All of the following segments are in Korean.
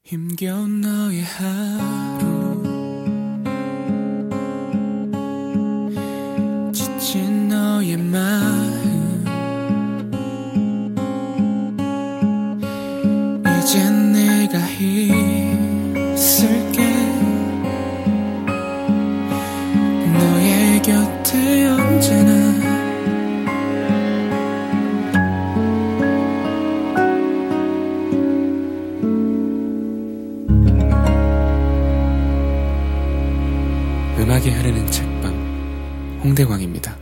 힘겨운 너의 하루 지친 너의 마음 이젠 내가 있을게 너의 곁에 언제나 음악이 흐르는 책방 홍대광입니다.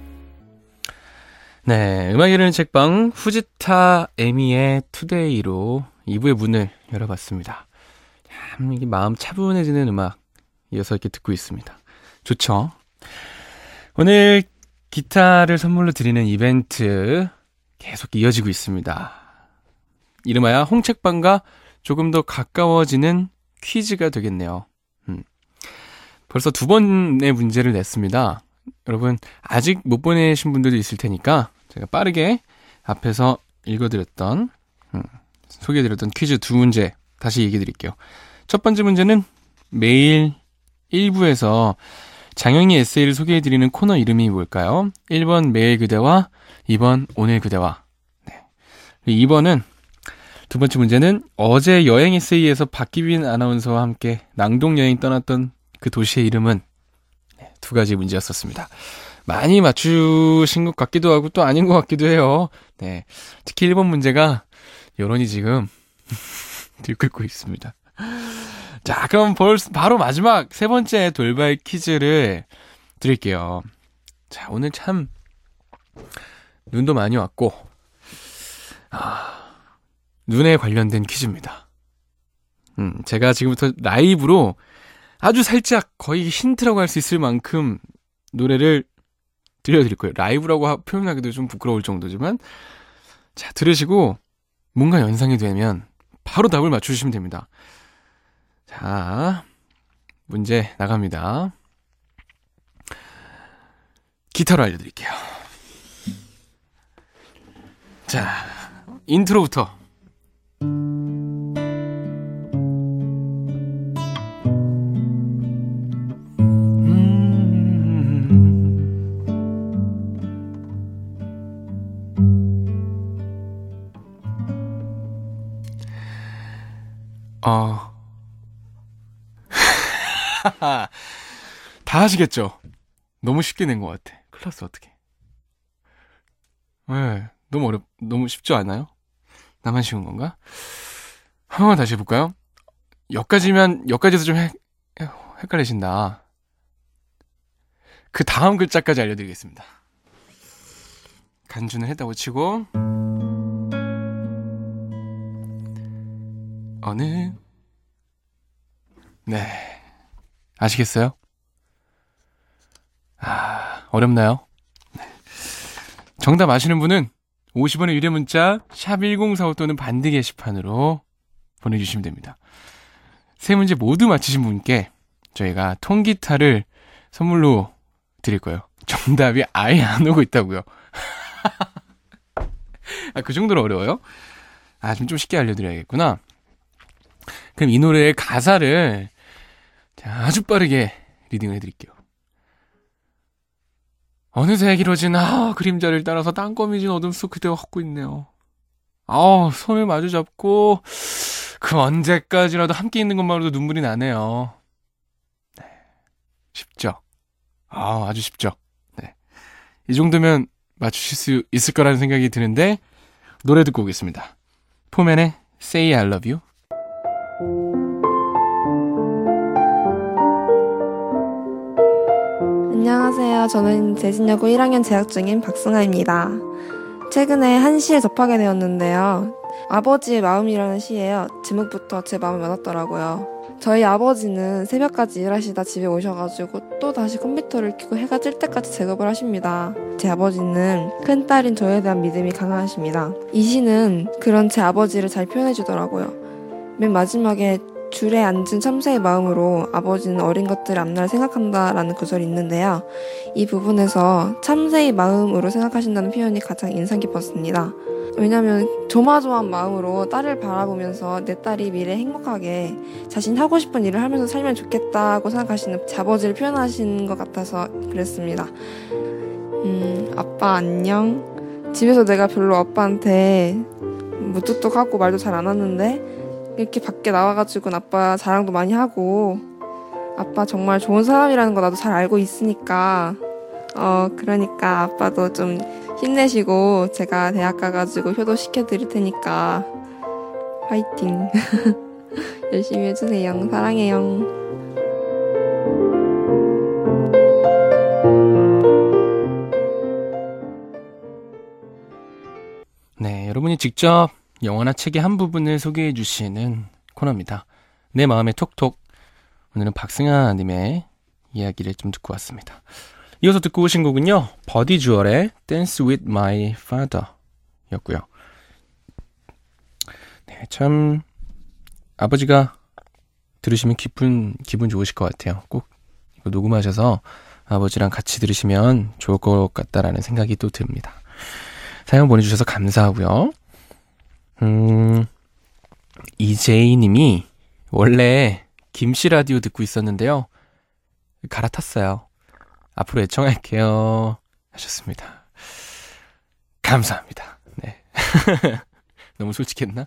네, 음악이 흐르는 책방 후지타 에미의 투데이로 2부의 문을 열어봤습니다. 참 이게 마음 차분해지는 음악 이어서 이렇게 듣고 있습니다. 좋죠? 오늘 기타를 선물로 드리는 이벤트 계속 이어지고 있습니다. 이름하여 홍책방과 조금 더 가까워지는 퀴즈가 되겠네요. 벌써 2번의 문제를 냈습니다. 여러분 아직 못 보내신 분들도 있을 테니까 제가 빠르게 앞에서 읽어드렸던 소개해드렸던 퀴즈 2문제 다시 얘기해드릴게요. 첫 번째 문제는 매일 1부에서 장영희 에세이를 소개해드리는 코너 이름이 뭘까요? 1번 매일 그대와 2번 오늘 그대와. 네. 2번은 두 번째 문제는 어제 여행 에세이에서 박기빈 아나운서와 함께 낭독여행 떠났던 그 도시의 이름은. 네, 2가지 문제였었습니다. 많이 맞추신 것 같기도 하고 또 아닌 것 같기도 해요. 네, 특히 1번 문제가 여론이 지금 들끓고 있습니다. 자, 그럼 바로 마지막 3번째 돌발 퀴즈를 드릴게요. 자, 오늘 참 눈도 많이 왔고 눈에 관련된 퀴즈입니다. 제가 지금부터 라이브로 아주 살짝 거의 힌트라고 할 수 있을 만큼 노래를 들려드릴 거예요. 라이브라고 표현하기도 좀 부끄러울 정도지만 자, 들으시고 뭔가 연상이 되면 바로 답을 맞추시면 됩니다. 자, 문제 나갑니다. 기타로 알려드릴게요. 자, 인트로부터. 다 하시겠죠? 너무 쉽게 낸 것 같아. 큰일 났어, 어떡해. 네, 너무 쉽지 않아요? 나만 쉬운 건가? 한 번 다시 해볼까요? 여기까지에서 좀 헷갈리신다. 그 다음 글자까지 알려드리겠습니다. 간주는 했다고 치고 어느 네, 아시겠어요? 어렵나요? 네. 정답 아시는 분은 50원의 유료 문자 샵 1045 또는 반드 게시판으로 보내주시면 됩니다. 3문제 모두 맞히신 분께 저희가 통기타를 선물로 드릴 거예요. 정답이 아예 안 오고 있다고요. 그 정도로 어려워요? 좀 쉽게 알려드려야겠구나. 그럼 이 노래의 가사를 아주 빠르게 리딩을 해드릴게요. 어느새 길어진 그림자를 따라서 땅거미진 어둠 속 그대와 걷고 있네요. 손을 마주 잡고 그 언제까지라도 함께 있는 것만으로도 눈물이 나네요. 네, 쉽죠? 아주 쉽죠? 네, 이 정도면 맞추실 수 있을 거라는 생각이 드는데 노래 듣고 오겠습니다. 포맨의 Say I Love You. 안녕하세요. 저는 재진여고 1학년 재학 중인 박승아입니다. 최근에 한 시를 접하게 되었는데요. 아버지의 마음이라는 시예요. 제목부터 제 마음에 와닿더라고요. 저희 아버지는 새벽까지 일하시다 집에 오셔가지고 또 다시 컴퓨터를 켜고 해가 뜰 때까지 작업을 하십니다. 제 아버지는 큰딸인 저에 대한 믿음이 강하십니다. 이 시는 그런 제 아버지를 잘 표현해주더라고요. 맨 마지막에 줄에 앉은 참새의 마음으로 아버지는 어린 것들의 앞날을 생각한다라는 구절이 있는데요. 이 부분에서 참새의 마음으로 생각하신다는 표현이 가장 인상 깊었습니다. 왜냐면 조마조마한 마음으로 딸을 바라보면서 내 딸이 미래에 행복하게 자신 하고 싶은 일을 하면서 살면 좋겠다고 생각하시는 아버지를 표현하신 것 같아서 그랬습니다. 아빠 안녕. 집에서 내가 별로 아빠한테 무뚝뚝하고 말도 잘 안 하는데 이렇게 밖에 나와가지고 아빠 자랑도 많이 하고 아빠 정말 좋은 사람이라는 거 나도 잘 알고 있으니까 그러니까 아빠도 좀 힘내시고 제가 대학 가가지고 효도 시켜드릴 테니까 화이팅. 열심히 해주세요. 사랑해요. 네, 여러분이 직접 영화나 책의 한 부분을 소개해 주시는 코너입니다. 내 마음의 톡톡. 오늘은 박승아님의 이야기를 좀 듣고 왔습니다. 이어서 듣고 오신 곡은요, 버디 주얼의 Dance with My Father 였고요. 네, 참 아버지가 들으시면 기분 좋으실 것 같아요. 꼭 이거 녹음하셔서 아버지랑 같이 들으시면 좋을 것 같다라는 생각이 또 듭니다. 사연 보내주셔서 감사하고요. 이제이님이 원래 김씨 라디오 듣고 있었는데요, 갈아탔어요. 앞으로 애청할게요 하셨습니다. 감사합니다. 네. 너무 솔직했나?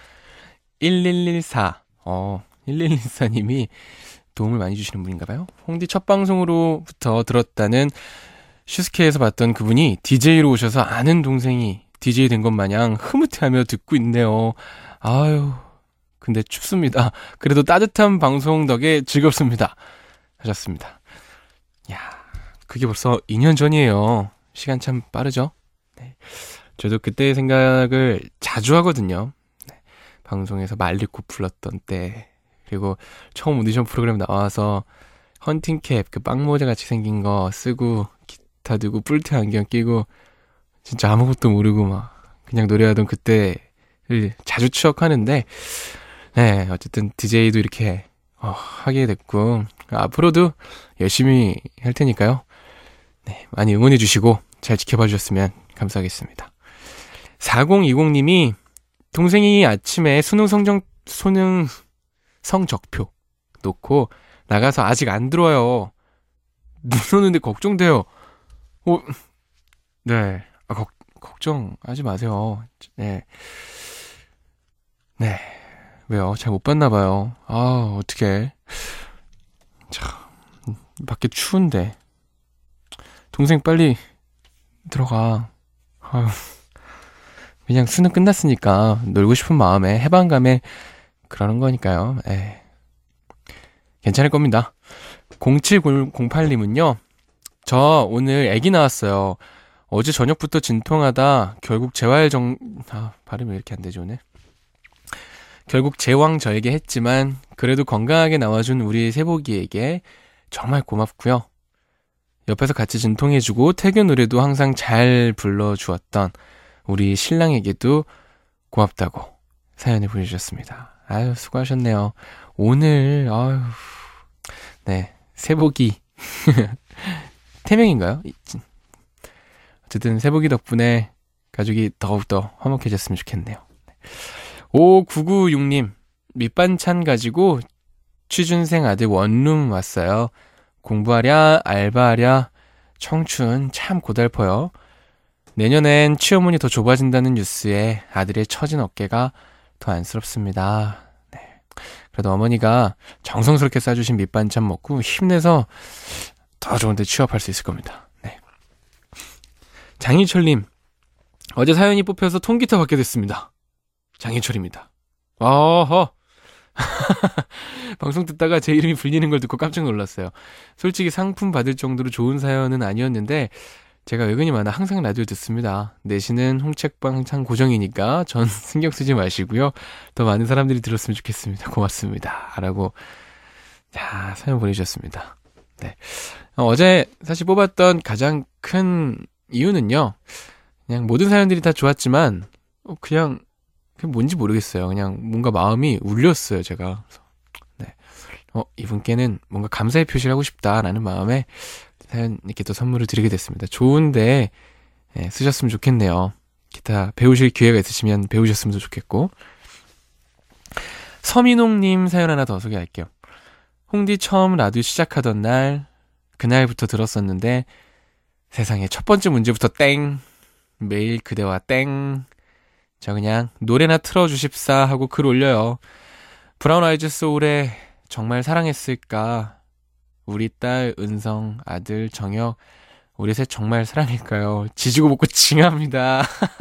1114 1114님이 도움을 많이 주시는 분인가봐요. 홍디 첫 방송으로부터 들었다는 슈스케에서 봤던 그분이 DJ로 오셔서 아는 동생이 DJ 된 것 마냥 흐뭇해하며 듣고 있네요. 아유, 근데 춥습니다. 그래도 따뜻한 방송 덕에 즐겁습니다 하셨습니다. 야, 그게 벌써 2년 전이에요. 시간 참 빠르죠? 네. 저도 그때의 생각을 자주 하거든요. 네. 방송에서 말리고 불렀던 때, 그리고 처음 오디션 프로그램 나와서 헌팅캡, 그 빵모자 같이 생긴 거 쓰고 기타 들고 뿔테 안경 끼고 진짜 아무것도 모르고 막 그냥 노래하던 그때를 자주 추억하는데, 네, 어쨌든 DJ도 이렇게 하게 됐고 앞으로도 열심히 할 테니까요. 네, 많이 응원해 주시고 잘 지켜봐 주셨으면 감사하겠습니다. 4020님이 동생이 아침에 수능 성적표 놓고 나가서 아직 안 들어와요. 눈 오는데 걱정돼요. 네, 걱정하지 마세요. 네, 왜요? 잘 못 봤나 봐요. 어떡해. 자, 밖에 추운데. 동생 빨리 들어가. 그냥 수능 끝났으니까 놀고 싶은 마음에 해방감에 그러는 거니까요. 괜찮을 겁니다. 0708님은요, 저 오늘 아기 나왔어요. 어제 저녁부터 진통하다 결국 발음이 왜 이렇게 안 되죠 오늘? 결국 제왕절개했지만 그래도 건강하게 나와준 우리 세복이에게 정말 고맙고요. 옆에서 같이 진통해주고 태교 노래도 항상 잘 불러주었던 우리 신랑에게도 고맙다고 사연을 보내주셨습니다. 아유, 수고하셨네요. 오늘 네, 세복이 태명인가요? 어쨌든 세복이 덕분에 가족이 더욱더 화목해졌으면 좋겠네요. 5996님, 밑반찬 가지고 취준생 아들 원룸 왔어요. 공부하랴 알바하랴 청춘 참 고달퍼요. 내년엔 취업문이 더 좁아진다는 뉴스에 아들의 처진 어깨가 더 안쓰럽습니다. 네. 그래도 어머니가 정성스럽게 싸주신 밑반찬 먹고 힘내서 더 좋은 데 취업할 수 있을 겁니다. 네. 장희철님, 어제 사연이 뽑혀서 통기타 받게 됐습니다. 장희철입니다. 어허. 방송 듣다가 제 이름이 불리는 걸 듣고 깜짝 놀랐어요. 솔직히 상품 받을 정도로 좋은 사연은 아니었는데 제가 외근이 많아 항상 라디오 듣습니다. 내신은 홍책방 항상 고정이니까 전 신경 쓰지 마시고요. 더 많은 사람들이 들었으면 좋겠습니다. 고맙습니다. 라고 사연 보내주셨습니다. 네. 어제 사실 뽑았던 가장 큰 이유는요, 그냥 모든 사연들이 다 좋았지만 그냥 뭔지 모르겠어요. 그냥 뭔가 마음이 울렸어요, 제가. 네. 이분께는 뭔가 감사의 표시를 하고 싶다라는 마음에 사연 이렇게 또 선물을 드리게 됐습니다. 좋은데 쓰셨으면 좋겠네요. 기타 배우실 기회가 있으시면 배우셨으면 좋겠고. 서민홍님 사연 하나 더 소개할게요. 홍디 처음 라디오 시작하던 날, 그날부터 들었었는데 세상에 첫 번째 문제부터 땡, 매일 그대와 땡, 저 그냥 노래나 틀어주십사 하고 글 올려요. 브라운 아이즈 소울에 정말 사랑했을까, 우리 딸 은성, 아들 정혁, 우리 셋 정말 사랑일까요? 지지고 볶고 징합니다.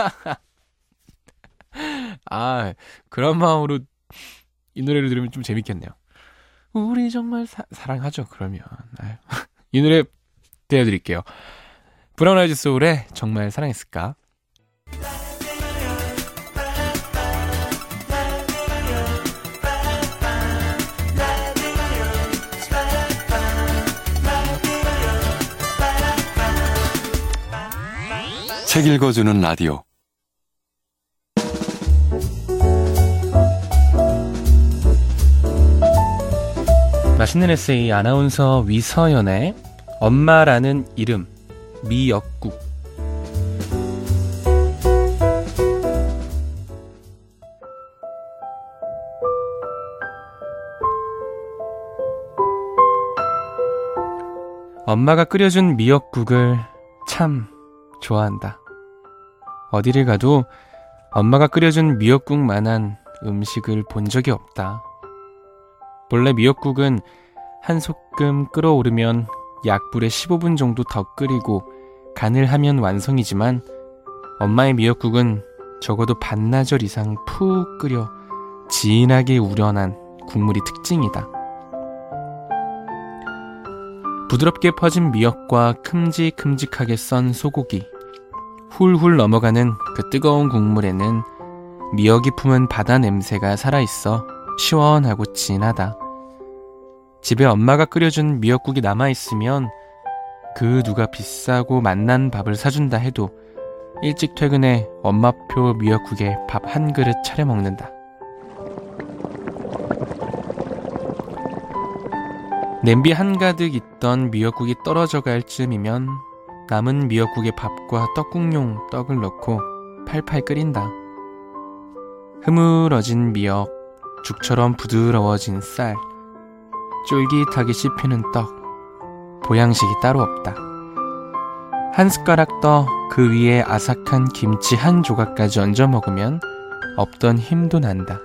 아, 그런 마음으로 이 노래를 들으면 좀 재밌겠네요. 우리 정말 사랑하죠, 그러면. 이 노래 들려드릴게요. 브라운 아이즈 소울의 정말 사랑했을까? 책 읽어주는 라디오. 맛있는 에세이 아나운서 위서연의 엄마라는 이름, 미역국. 엄마가 끓여준 미역국을 참 좋아한다. 어디를 가도 엄마가 끓여준 미역국만한 음식을 본 적이 없다. 본래 미역국은 한 소끔 끓어오르면 약불에 15분 정도 더 끓이고 간을 하면 완성이지만 엄마의 미역국은 적어도 반나절 이상 푹 끓여 진하게 우려난 국물이 특징이다. 부드럽게 퍼진 미역과 큼직큼직하게 썬 소고기, 훌훌 넘어가는 그 뜨거운 국물에는 미역이 품은 바다 냄새가 살아있어 시원하고 진하다. 집에 엄마가 끓여준 미역국이 남아있으면 그 누가 비싸고 맛난 밥을 사준다 해도 일찍 퇴근해 엄마표 미역국에 밥 한 그릇 차려 먹는다. 냄비 한가득 있던 미역국이 떨어져 갈 쯤이면 남은 미역국에 밥과 떡국용 떡을 넣고 팔팔 끓인다. 흐물어진 미역, 죽처럼 부드러워진 쌀, 쫄깃하게 씹히는 떡, 보양식이 따로 없다. 한 숟가락 떡, 그 위에 아삭한 김치 한 조각까지 얹어 먹으면 없던 힘도 난다.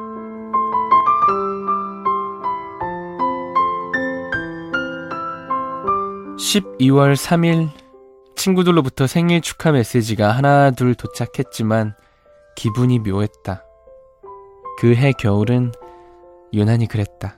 (12월 3일) 친구들로부터 생일 축하 메시지가 하나 둘 도착했지만 기분이 묘했다. 그해 겨울은 유난히 그랬다.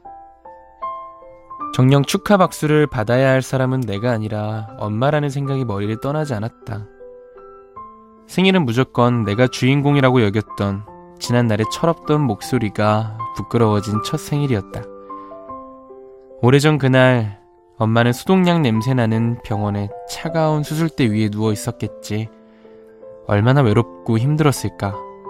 정녕 축하 박수를 받아야 할 사람은 내가 아니라 엄마라는 생각이 머리를 떠나지 않았다. 생일은 무조건 내가 주인공이라고 여겼던 지난날의 철없던 목소리가 부끄러워진 첫 생일이었다. 오래전 그날 엄마는 소독약 냄새나는 병원의 차가운 수술대 위에 누워 있었겠지. 얼마나 외롭고 힘들었을까.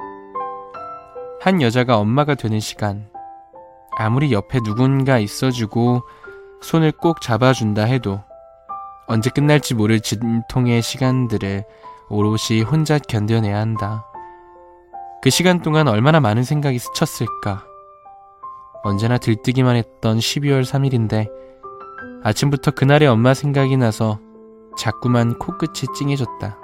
한 여자가 엄마가 되는 시간, 아무리 옆에 누군가 있어주고 손을 꼭 잡아준다 해도 언제 끝날지 모를 진통의 시간들을 오롯이 혼자 견뎌내야 한다. 그 시간 동안 얼마나 많은 생각이 스쳤을까. 언제나 들뜨기만 했던 12월 3일인데 아침부터 그날의 엄마 생각이 나서 자꾸만 코끝이 찡해졌다.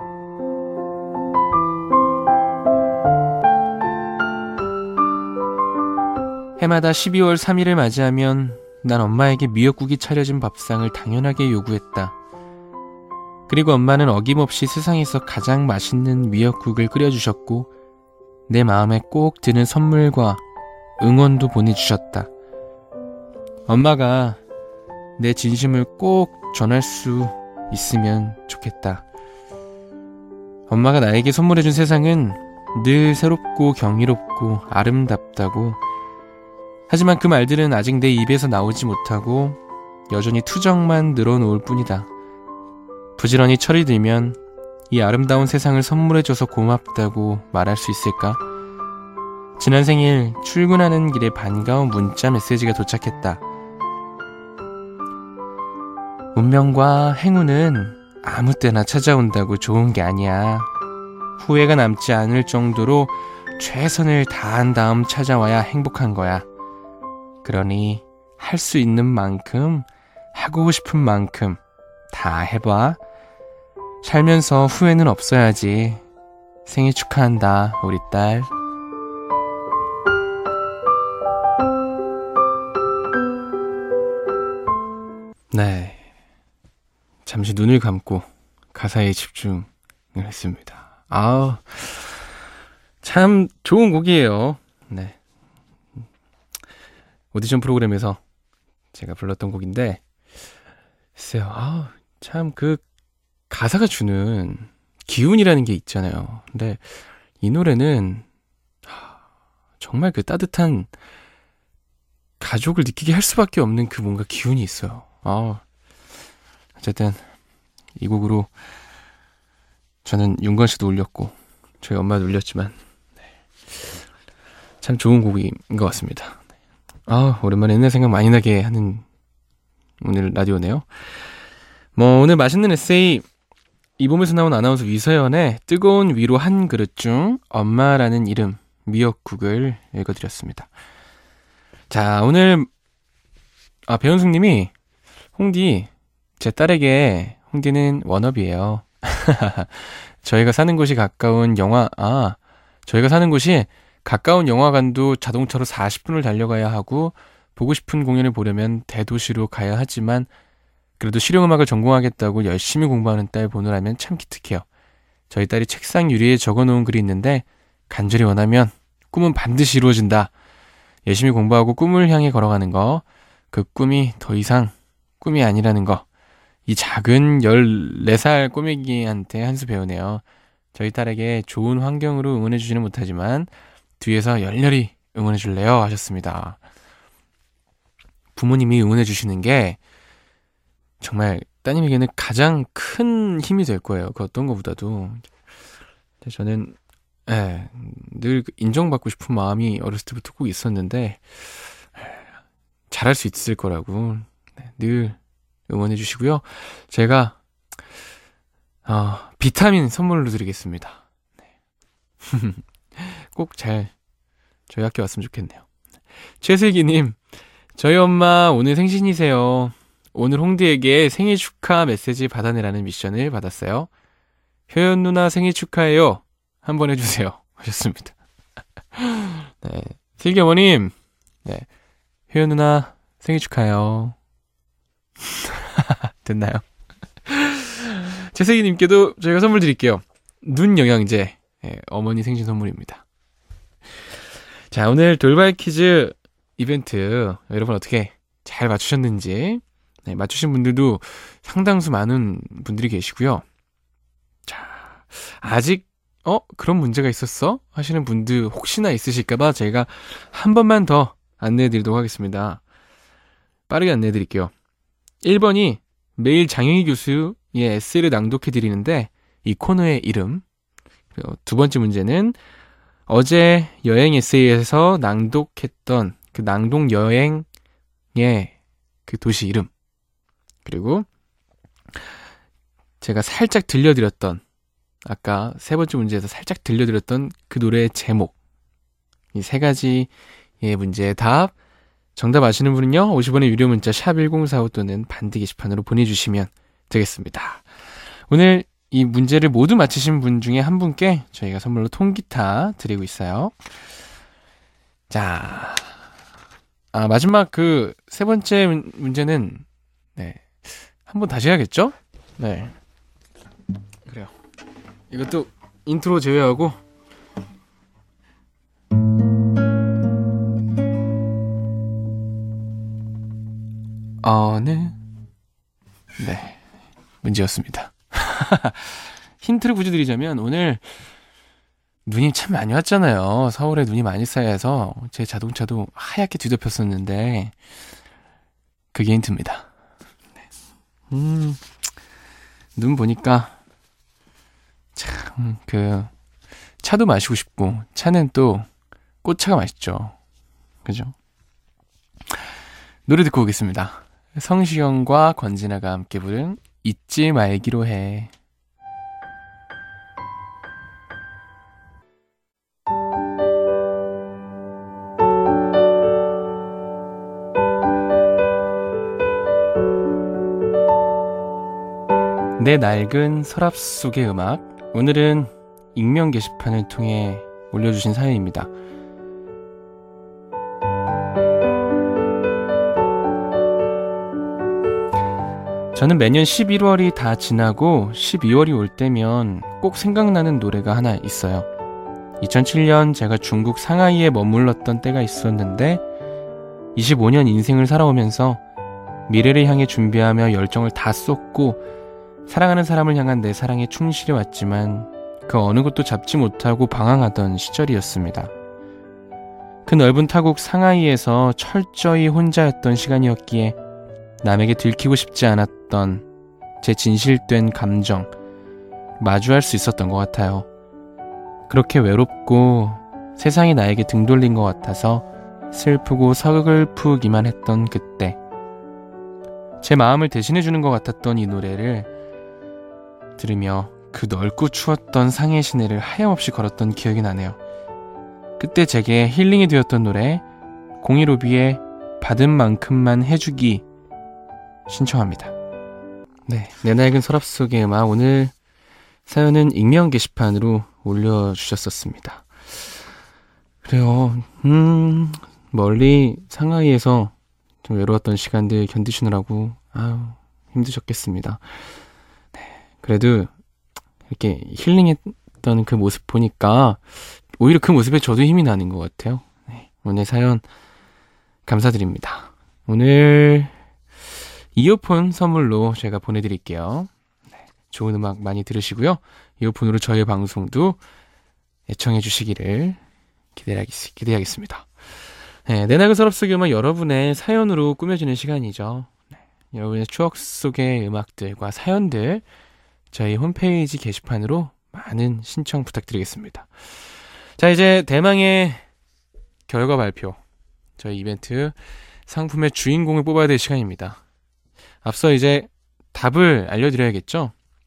해마다 12월 3일을 맞이하면 난 엄마에게 미역국이 차려진 밥상을 당연하게 요구했다. 그리고 엄마는 어김없이 세상에서 가장 맛있는 미역국을 끓여주셨고 내 마음에 꼭 드는 선물과 응원도 보내주셨다. 엄마가 내 진심을 꼭 전할 수 있으면 좋겠다. 엄마가 나에게 선물해준 세상은 늘 새롭고 경이롭고 아름답다고. 하지만 그 말들은 아직 내 입에서 나오지 못하고 여전히 투정만 늘어놓을 뿐이다. 부지런히 철이 들면 이 아름다운 세상을 선물해줘서 고맙다고 말할 수 있을까? 지난 생일 출근하는 길에 반가운 문자 메시지가 도착했다. 운명과 행운은 아무 때나 찾아온다고 좋은 게 아니야. 후회가 남지 않을 정도로 최선을 다한 다음 찾아와야 행복한 거야. 그러니 할 수 있는 만큼, 하고 싶은 만큼 다 해봐. 살면서 후회는 없어야지. 생일 축하한다, 우리 딸. 네. 잠시 눈을 감고 가사에 집중을 했습니다. 참 좋은 곡이에요. 네. 오디션 프로그램에서 제가 불렀던 곡인데, 글쎄요, 참 그 가사가 주는 기운이라는 게 있잖아요. 근데 이 노래는 정말 그 따뜻한 가족을 느끼게 할 수밖에 없는 그 뭔가 기운이 있어요. 어쨌든 이 곡으로 저는 윤건 씨도 울렸고 저희 엄마도 울렸지만 참 좋은 곡인 것 같습니다. 오랜만에 옛날 생각 많이 나게 하는 오늘 라디오네요. 오늘 맛있는 에세이, 이봄에서 나온 아나운서 위서연의 뜨거운 위로 한 그릇 중 엄마라는 이름 미역국을 읽어드렸습니다. 자, 오늘 배현숙님이 홍디, 제 딸에게 홍디는 워너비예요. 저희가 사는 곳이 가까운 영화관도 자동차로 40분을 달려가야 하고, 보고 싶은 공연을 보려면 대도시로 가야 하지만 그래도 실용음악을 전공하겠다고 열심히 공부하는 딸 보느라면 참 기특해요. 저희 딸이 책상 유리에 적어놓은 글이 있는데, 간절히 원하면 꿈은 반드시 이루어진다. 열심히 공부하고 꿈을 향해 걸어가는 거, 그 꿈이 더 이상 꿈이 아니라는 거, 이 작은 14살 꼬맹이한테 한 수 배우네요. 저희 딸에게 좋은 환경으로 응원해주지는 못하지만 뒤에서 열렬히 응원해줄래요? 하셨습니다. 부모님이 응원해주시는 게 정말 따님에게는 가장 큰 힘이 될 거예요. 그 어떤 것보다도. 저는 늘 인정받고 싶은 마음이 어렸을 때부터 꼭 있었는데 잘할 수 있을 거라고 늘 응원해 주시고요. 제가 비타민 선물로 드리겠습니다. 꼭 저희 학교 왔으면 좋겠네요. 최슬기님, 저희 엄마 오늘 생신이세요. 오늘 홍디에게 생일 축하 메시지 받아내라는 미션을 받았어요. 효연 누나 생일 축하해요. 한번 해주세요. 하셨습니다. 네, 슬기 어머님, 효연 누나 생일 축하해요. 됐나요? 최슬기님께도 저희가 선물 드릴게요. 눈 영양제, 어머니 생신 선물입니다. 자, 오늘 돌발 퀴즈 이벤트 여러분 어떻게 잘 맞추셨는지, 맞추신 분들도 상당수 많은 분들이 계시고요. 자, 아직 그런 문제가 있었어? 하시는 분들 혹시나 있으실까봐 저희가 한 번만 더 안내해드리도록 하겠습니다. 빠르게 안내해드릴게요. 1번이 매일 장영희 교수의 에세이를 낭독해드리는데 이 코너의 이름. 그리고 두 번째 문제는 어제 여행 에세이에서 낭독했던 그 낭독 여행의 그 도시 이름. 그리고 제가 살짝 들려드렸던, 아까 세 번째 문제에서 살짝 들려드렸던 그 노래의 제목. 이 세 가지의 문제의 답. 정답 아시는 분은요, 50원의 유료 문자 샵1045 또는 반디 게시판으로 보내주시면 되겠습니다. 오늘 이 문제를 모두 맞히신 분 중에 한 분께 저희가 선물로 통기타 드리고 있어요. 자, 마지막 그 세 번째 문제는 한 번 다시 해야겠죠? 네, 그래요. 이것도 인트로 제외하고 문제였습니다. 힌트를 굳이 드리자면 오늘 눈이 참 많이 왔잖아요. 서울에 눈이 많이 쌓여서 제 자동차도 하얗게 뒤덮였었는데 그게 힌트입니다. 눈 보니까 참 차도 마시고 싶고, 차는 또 꽃차가 맛있죠. 그죠? 노래 듣고 오겠습니다. 성시경과 권진아가 함께 부른 잊지 말기로 해. 내 낡은 서랍 속의 음악. 오늘은 익명 게시판을 통해 올려주신 사연입니다. 저는 매년 11월이 다 지나고 12월이 올 때면 꼭 생각나는 노래가 하나 있어요. 2007년 제가 중국 상하이에 머물렀던 때가 있었는데 25년 인생을 살아오면서 미래를 향해 준비하며 열정을 다 쏟고 사랑하는 사람을 향한 내 사랑에 충실해 왔지만 그 어느 것도 잡지 못하고 방황하던 시절이었습니다. 그 넓은 타국 상하이에서 철저히 혼자였던 시간이었기에 남에게 들키고 싶지 않았던 제 진실된 감정 마주할 수 있었던 것 같아요. 그렇게 외롭고 세상이 나에게 등 돌린 것 같아서 슬프고 서글프기만 했던 그때 제 마음을 대신해주는 것 같았던 이 노래를 들으며 그 넓고 추웠던 상해 시내를 하염없이 걸었던 기억이 나네요. 그때 제게 힐링이 되었던 노래 015B의 받은 만큼만 해주기 신청합니다. 네, 내 낡은 서랍 속의 음악. 오늘 사연은 익명 게시판으로 올려주셨었습니다. 그래요. 멀리 상하이에서 좀 외로웠던 시간들 견디시느라고 힘드셨겠습니다. 네, 그래도 이렇게 힐링했던 그 모습 보니까 오히려 그 모습에 저도 힘이 나는 것 같아요. 네, 오늘 사연 감사드립니다. 오늘 이어폰 선물로 제가 보내드릴게요. 네, 좋은 음악 많이 들으시고요. 이어폰으로 저희 방송도 애청해 주시기를 기대하겠습니다. 네, 내 낡은 서랍 속의 음악 여러분의 사연으로 꾸며지는 시간이죠. 네, 여러분의 추억 속의 음악들과 사연들 저희 홈페이지 게시판으로 많은 신청 부탁드리겠습니다. 자, 이제 대망의 결과 발표. 저희 이벤트 상품의 주인공을 뽑아야 될 시간입니다. 앞서 이제 답을 알려드려야겠죠?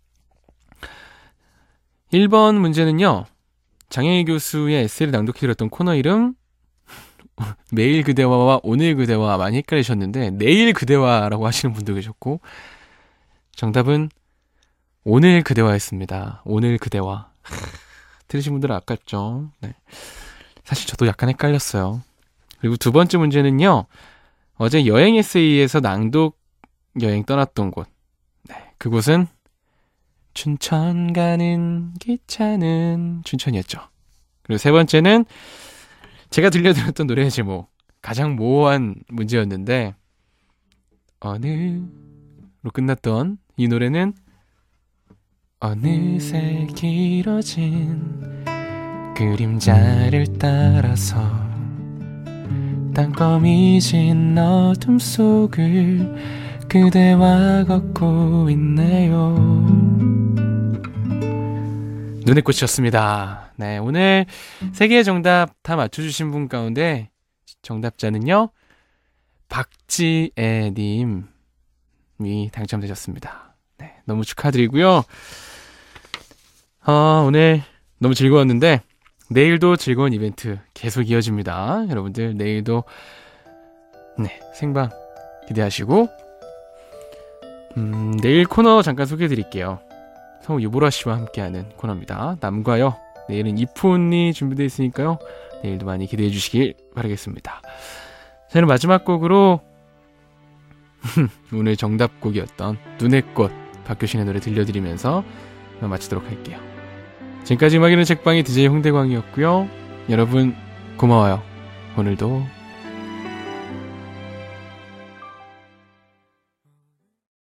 1번 문제는요. 장영희 교수의 에세이를 낭독해드렸던 코너 이름 매일 그대와와 오늘 그대와 많이 헷갈리셨는데 내일 그대와라고 하시는 분도 계셨고 정답은 오늘 그대와였습니다. 오늘 그대와. 들으신 분들은 아깝죠? 네. 사실 저도 약간 헷갈렸어요. 그리고 두 번째 문제는요. 어제 여행 에세이에서 낭독 여행 떠났던 곳. 네, 그곳은 춘천 가는 기차는 춘천이었죠. 그리고 세 번째는 제가 들려드렸던 노래의 제목. 가장 모호한 문제였는데 어느로 끝났던 이 노래는 어느새 길어진 그림자를 따라서 땅거미 진 어둠 속을 그대와 걷고 있네요. 눈의 꽃이었습니다. 네, 오늘 3개의 정답 다 맞춰주신 분 가운데 정답자는요 박지애님이 당첨되셨습니다. 네, 너무 축하드리고요. 오늘 너무 즐거웠는데 내일도 즐거운 이벤트 계속 이어집니다. 여러분들 내일도 생방 기대하시고 내일 코너 잠깐 소개해드릴게요. 성우 유보라 씨와 함께하는 코너입니다. 남과요. 내일은 이푼이 준비되어 있으니까요. 내일도 많이 기대해 주시길 바라겠습니다. 저는 마지막 곡으로 오늘 정답곡이었던 눈의 꽃 박효신의 노래 들려드리면서 마치도록 할게요. 지금까지 음악이는 책방의 DJ 홍대광이었고요. 여러분 고마워요. 오늘도